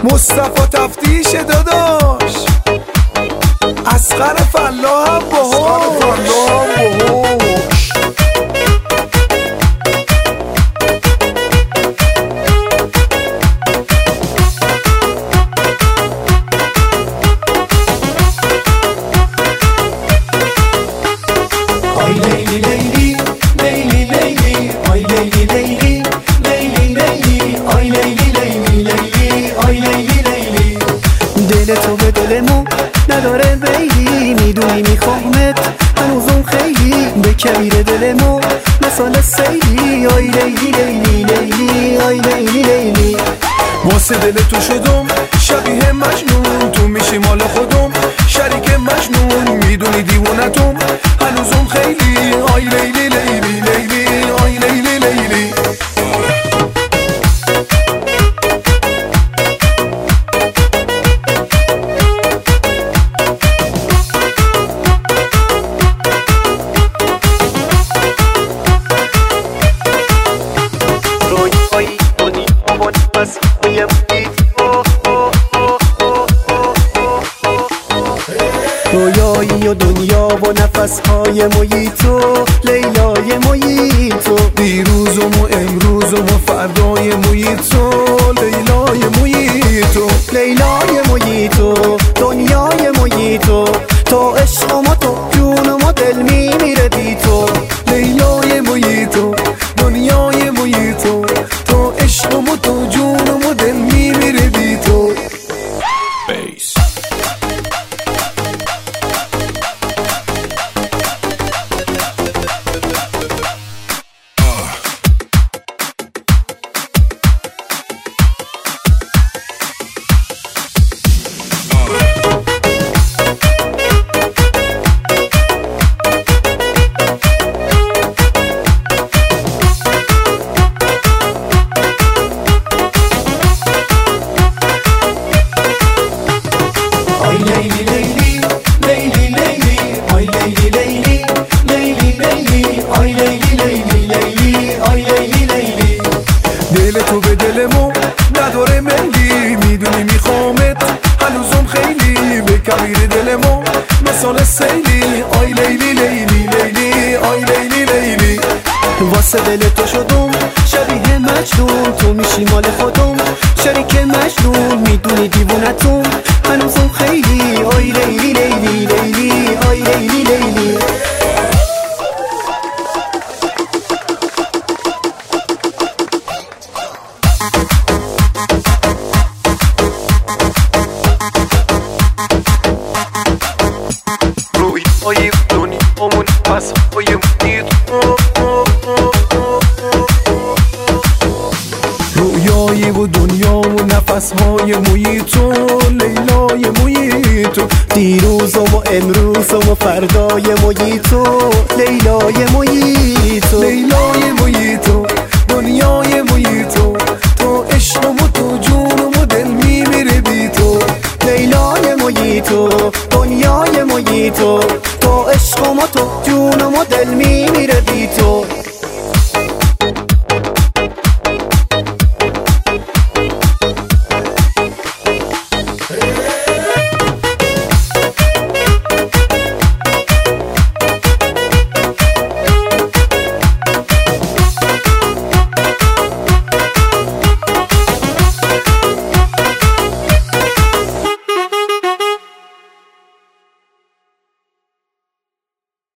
مصطفی تفتیش داداش، اصغر فلاح هم باهاش. دل تو به دل ما نداره بیلی، میدونی میخوامت هنوزم خیلی، به کبیر دل ما مثال سیلی. آی لیلی لیلی لیلی آی لیلی لیلی، واسه دل تو شدم شبیه مجنون، تو میشی مال خودم شریک مجنون، میدونی دیوونتم هنوزم خیلی. آی لیلی لیلی لیلی آی لیلی لیلی. رویایی و دنیا و نفسهای موییتو، لیلای موییتو، دیروزم و امروزم و فردای موییتو، لیلای موییتو، لیلای موییتو، دنیای موییتو، تو عشقم و تو جونم و دل میمیره بی تو. لیلای موییتو، دنیای موییتو، تو عشقم و تو جونم و دل میمیره بی تو. بیس دل تو به دل ما نداره میلی، میدونی میخوامت هنوزم خیلی، به کبیر دل ما مثال سیلی. آی لیلی لیلی لیلی آی لیلی لیلی، واسه دل تو شدم شبیه مجنون، تو میشی مال خودم شریک مجنون، میدونی دیوونتم هنوزم خیلی. آی لیلی لیلی لیلی آی لیلی لیلی. رویای دنیامون پس‌های موییتو، رویایی و دنیامون نفس‌های موییتو، لیلای موییتو، دیروزم و امروزم و فردای موییتو، لیلای موییتو، لیلای موییتو.